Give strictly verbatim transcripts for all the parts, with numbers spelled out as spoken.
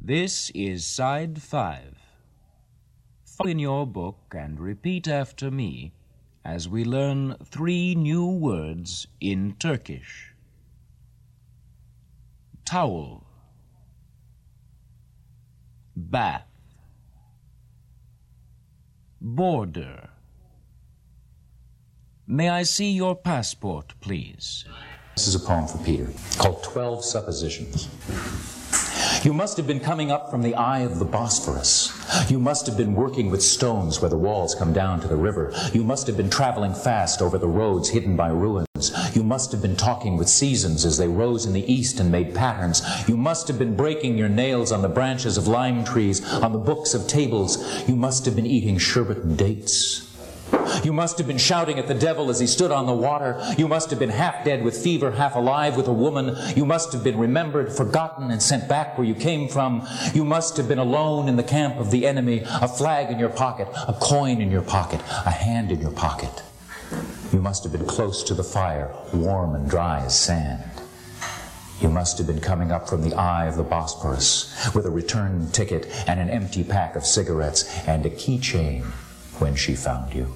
This is side five. Follow in your book and repeat after me as we learn three new words in Turkish. Towel, bath, border. May I see your passport, please? This is a poem for Peter called Twelve Suppositions. You must have been coming up from the eye of the Bosphorus. You must have been working with stones where the walls come down to the river. You must have been traveling fast over the roads hidden by ruins. You must have been talking with seasons as they rose in the east and made patterns. You must have been breaking your nails on the branches of lime trees, on the books of tables. You must have been eating sherbet and dates. You must have been shouting at the devil as he stood on the water. You must have been half dead with fever, half alive with a woman. You must have been remembered, forgotten, and sent back where you came from. You must have been alone in the camp of the enemy, a flag in your pocket, a coin in your pocket, a hand in your pocket. You must have been close to the fire, warm and dry as sand. You must have been coming up from the eye of the Bosphorus with a return ticket and an empty pack of cigarettes and a keychain when she found you.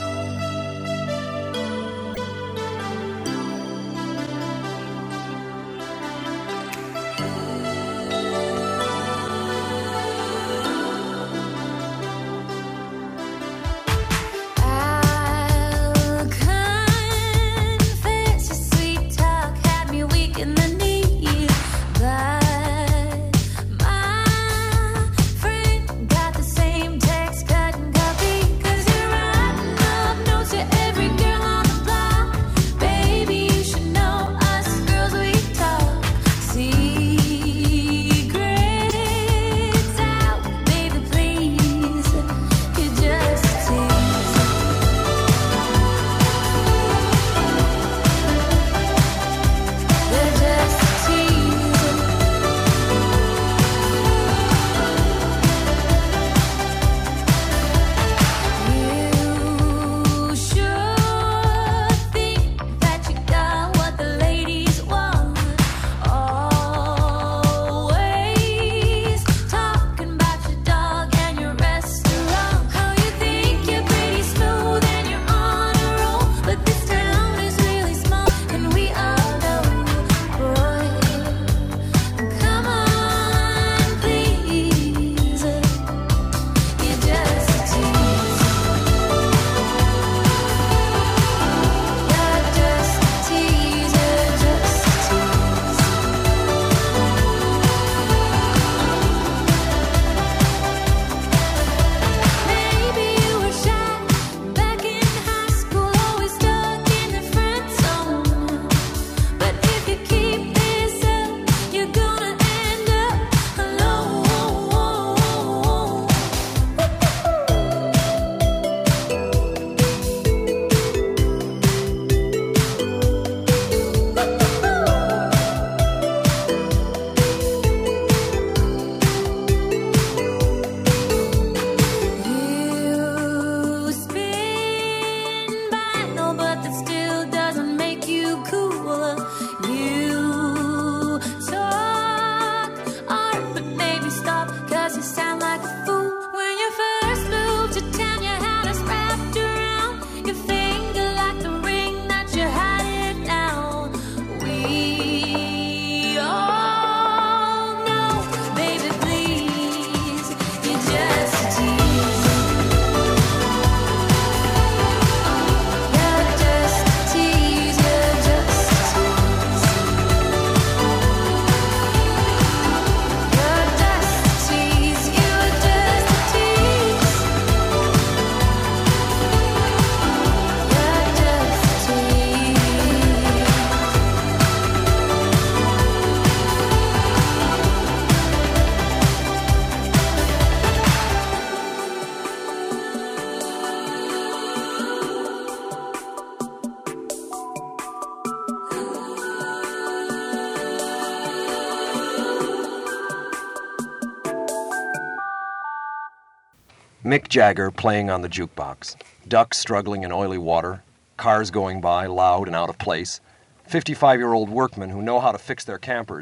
Mick Jagger playing on the jukebox, ducks struggling in oily water, cars going by loud and out of place, fifty-five-year-old workmen who know how to fix their campers,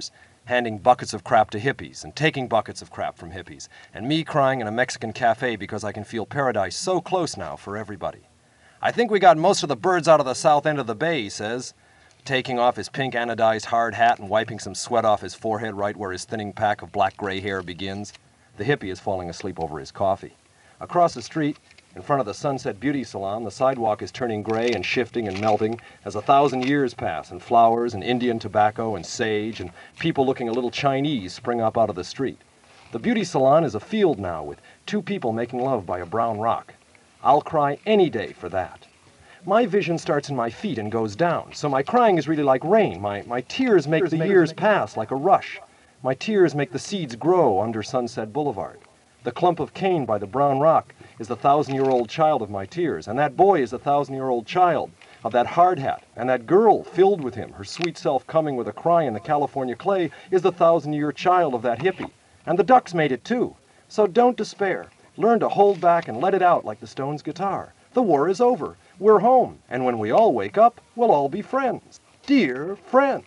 handing buckets of crap to hippies and taking buckets of crap from hippies, and me crying in a Mexican cafe because I can feel paradise so close now for everybody. I think we got most of the birds out of the south end of the bay, he says, taking off his pink anodized hard hat and wiping some sweat off his forehead right where his thinning pack of black gray hair begins. The hippie is falling asleep over his coffee. Across the street, in front of the Sunset Beauty Salon, the sidewalk is turning gray and shifting and melting as a thousand years pass, and flowers and Indian tobacco and sage and people looking a little Chinese spring up out of the street. The beauty salon is a field now with two people making love by a brown rock. I'll cry any day for that. My vision starts in my feet and goes down, so my crying is really like rain. My, my tears make the years pass like a rush. My tears make the seeds grow under Sunset Boulevard. The clump of cane by the brown rock is the thousand-year-old child of my tears, and that boy is the thousand-year-old child of that hard hat, and that girl filled with him, her sweet self coming with a cry in the California clay, is the thousand-year child of that hippie. And the ducks made it too. So don't despair. Learn to hold back and let it out like the Stones' guitar. The war is over. We're home. And when we all wake up, we'll all be friends. Dear friends.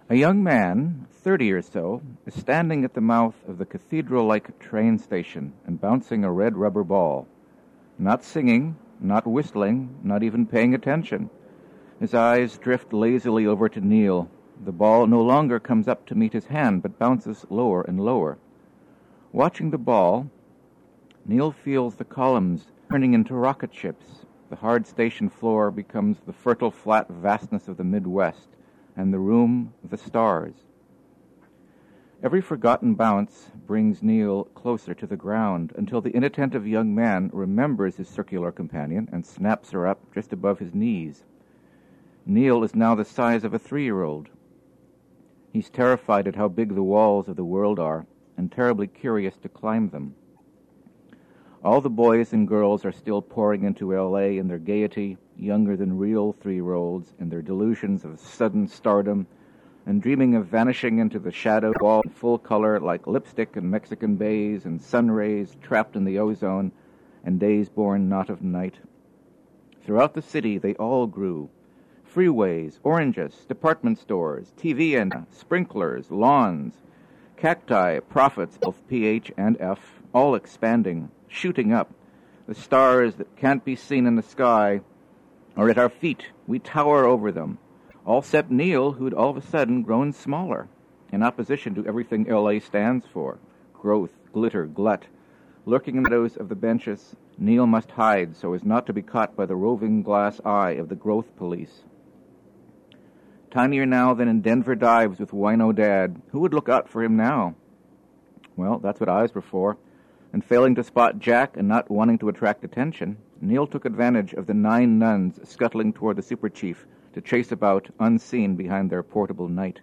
A young man, thirty or so, is standing at the mouth of the cathedral-like train station and bouncing a red rubber ball. Not singing, not whistling, not even paying attention. His eyes drift lazily over to Neil. The ball no longer comes up to meet his hand, but bounces lower and lower. Watching the ball, Neil feels the columns turning into rocket ships. The hard station floor becomes the fertile flat vastness of the Midwest, and the room the stars. Every forgotten bounce brings Neil closer to the ground until the inattentive young man remembers his circular companion and snaps her up just above his knees. Neil is now the size of a three-year-old. He's terrified at how big the walls of the world are and terribly curious to climb them. All the boys and girls are still pouring into L A in their gaiety, younger than real three-year-olds, in their delusions of sudden stardom, and dreaming of vanishing into the shadow wall in full color like lipstick and Mexican bays and sun rays trapped in the ozone and days born not of night. Throughout the city they all grew. Freeways, oranges, department stores, T V and sprinklers, lawns, cacti, profits, both P H and F, all expanding, shooting up. The stars that can't be seen in the sky are at our feet. We tower over them. All except Neil, who'd all of a sudden grown smaller, in opposition to everything L A stands for. Growth, glitter, glut. Lurking in the shadows of the benches, Neil must hide so as not to be caught by the roving glass eye of the growth police. Tinier now than in Denver dives with Wino Dad. Who would look out for him now? Well, that's what eyes were for. And failing to spot Jack and not wanting to attract attention, Neil took advantage of the nine nuns scuttling toward the super chief to chase about unseen behind their portable knight.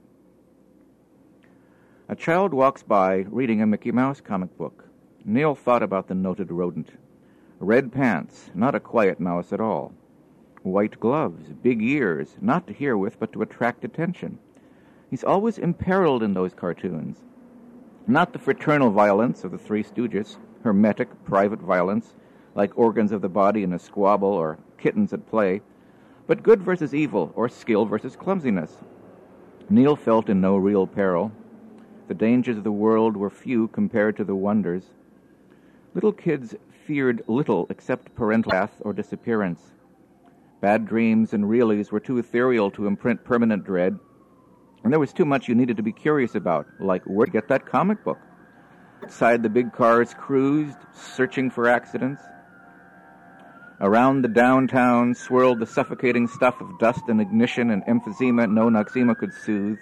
A child walks by reading a Mickey Mouse comic book. Neil thought about the noted rodent. Red pants, not a quiet mouse at all. White gloves, big ears, not to hear with but to attract attention. He's always imperiled in those cartoons. Not the fraternal violence of the Three Stooges, hermetic, private violence, like organs of the body in a squabble or kittens at play, but good versus evil, or skill versus clumsiness. Neil felt in no real peril. The dangers of the world were few compared to the wonders. Little kids feared little except parental wrath or disappearance. Bad dreams and realities were too ethereal to imprint permanent dread, and there was too much you needed to be curious about, like where to get that comic book. Outside the big cars cruised, searching for accidents. Around the downtown swirled the suffocating stuff of dust and ignition and emphysema no Noxema could soothe.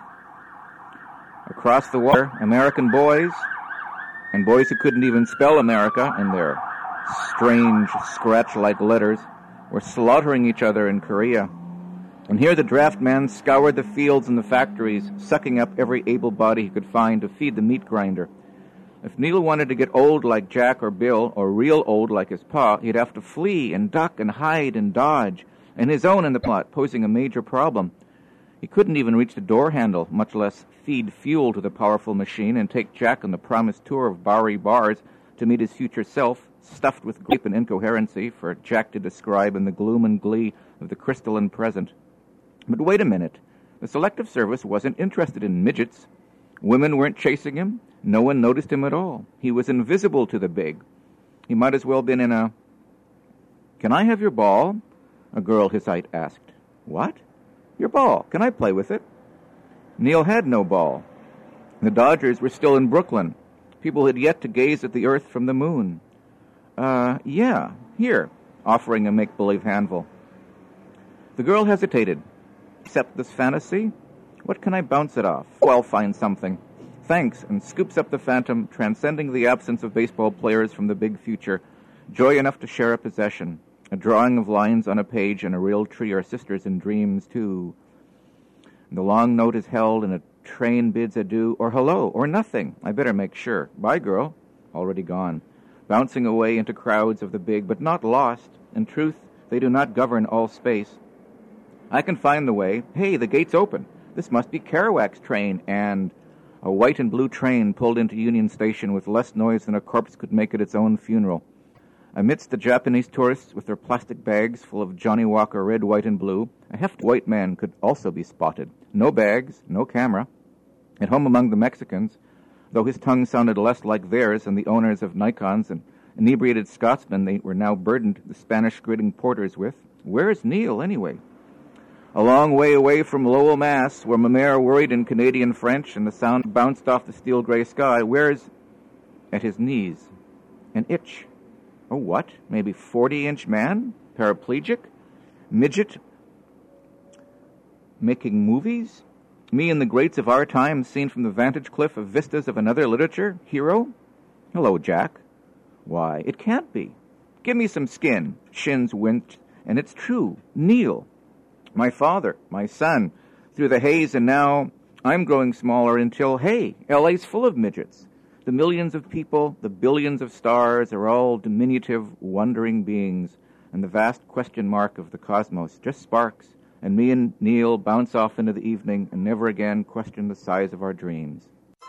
Across the water, American boys, and boys who couldn't even spell America in their strange, scratch-like letters, were slaughtering each other in Korea. And here the draft man scoured the fields and the factories, sucking up every able body he could find to feed the meat grinder. If Neil wanted to get old like Jack or Bill, or real old like his pa, he'd have to flee and duck and hide and dodge, and his own in the plot, posing a major problem. He couldn't even reach the door handle, much less feed fuel to the powerful machine and take Jack on the promised tour of Bowery bars to meet his future self, stuffed with grief and incoherency for Jack to describe in the gloom and glee of the crystalline present. But wait a minute. The Selective Service wasn't interested in midgets. Women weren't chasing him. No one noticed him at all. He was invisible to the big. He might as well have been in a... "Can I have your ball?" a girl his height asked. "What? Your ball. Can I play with it?" Neil had no ball. The Dodgers were still in Brooklyn. People had yet to gaze at the earth from the moon. Uh, yeah, here, offering a make-believe handful. The girl hesitated. Accept this fantasy? What can I bounce it off? Oh, I'll find something. Thanks, and scoops up the phantom, transcending the absence of baseball players from the big future. Joy enough to share a possession. A drawing of lines on a page and a real tree are sisters in dreams, too. The long note is held and a train bids adieu, or hello, or nothing. I better make sure. Bye, girl. Already gone. Bouncing away into crowds of the big, but not lost. In truth, they do not govern all space. I can find the way. Hey, the gate's open. This must be Kerouac's train, and... A white and blue train pulled into Union Station with less noise than a corpse could make at its own funeral. Amidst the Japanese tourists with their plastic bags full of Johnny Walker red, white, and blue, a hefty white man could also be spotted. No bags, no camera. At home among the Mexicans, though his tongue sounded less like theirs than the owners of Nikons and inebriated Scotsmen they were now burdened the Spanish gritting porters with, where's Neil, anyway? A long way away from Lowell, Mass., where my mare worried in Canadian French and the sound bounced off the steel-gray sky, where's... At his knees. An itch. Oh, what? Maybe forty-inch man? Paraplegic? Midget? Making movies? Me and the greats of our time seen from the vantage cliff of vistas of another literature? Hero? Hello, Jack. Why, it can't be. Give me some skin. Shins winced. And it's true. Neil. My father. My son. Through the haze, and now I'm growing smaller until, hey, L A's full of midgets. The millions of people, the billions of stars are all diminutive, wondering beings, and the vast question mark of the cosmos just sparks, and me and Neil bounce off into the evening and never again question the size of our dreams.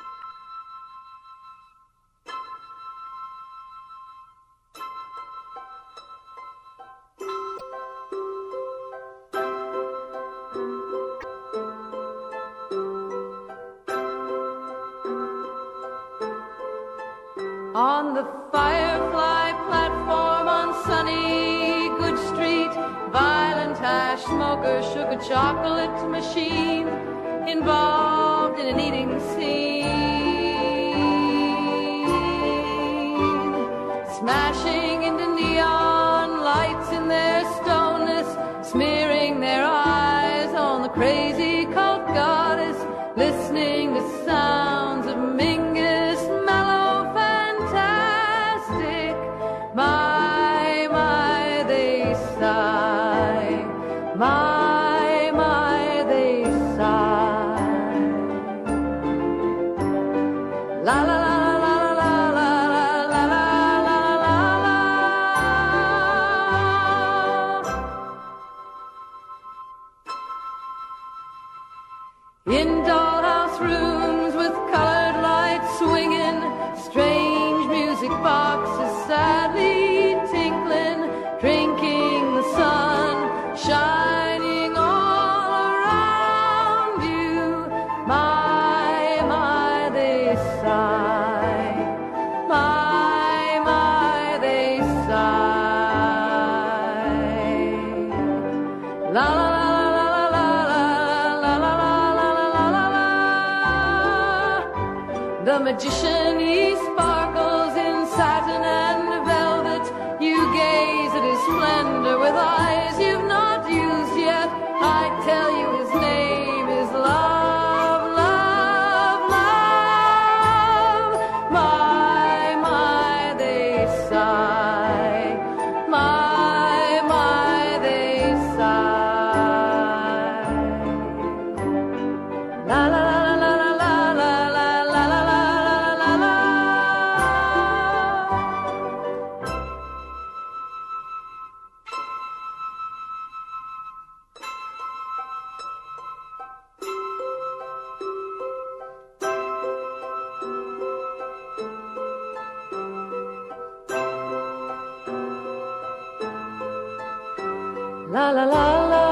On the Firefly platform on sunny Good Street, violent hash smoker shook a chocolate machine involved in an eating scene, smashing into neon lights in their stoneness, smearing their eyes on the crazy cult goddess, listening to sounds of Mingus mellow fantastic. My, my, they sigh. My, my, they sigh. La la la. In dollhouse rooms with colored lights swinging, strange music boxes sadly tinkling, drinking the sun, shining all around you. My, my, they sigh. My, my, they sigh. La la la. The magician, he sparkles in satin and velvet. You gaze at his splendor with eyes you've not used yet. I tell you his name is love, love, love. My, my, they sigh. My, my, they sigh. La la la. La la la la.